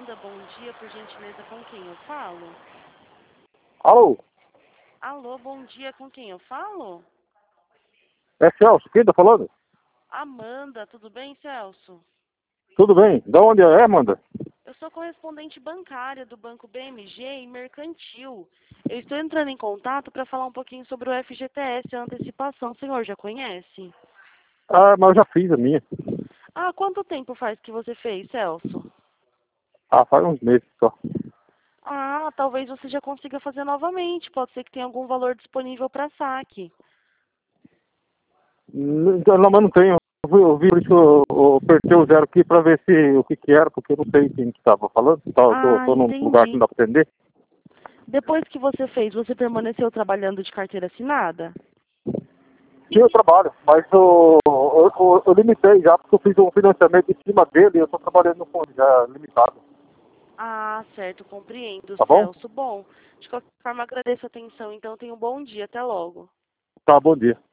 Amanda, bom dia, por gentileza, com quem eu falo? Alô? Alô, bom dia, com quem eu falo? É Celso, quem tá falando? Amanda, tudo bem, Celso? Tudo bem? Da onde é, Amanda? Eu sou correspondente bancária do Banco BMG e Mercantil. Eu estou entrando em contato para falar um pouquinho sobre o FGTS, a antecipação. O senhor já conhece? Ah, mas eu já fiz a minha. Ah, quanto tempo faz que você fez, Celso? Ah, faz uns meses só. Ah, talvez você já consiga fazer novamente. Pode ser que tenha algum valor disponível para saque. Não, mas não tenho. Eu vi, por isso que eu apertei o zero aqui pra ver se o que que era, porque eu não sei quem que tava falando. Ah, Tô num lugar que entendi. não dá pra atender. Depois que você fez, você permaneceu trabalhando de carteira assinada? Sim, eu trabalho, mas eu limitei já, porque eu fiz um financiamento em cima dele e eu tô trabalhando no fundo já limitado. Ah, certo, compreendo, Tá bom? Celso. Bom, de qualquer forma, agradeço a atenção. Então, tenha um bom dia. Até logo. Tá, bom dia.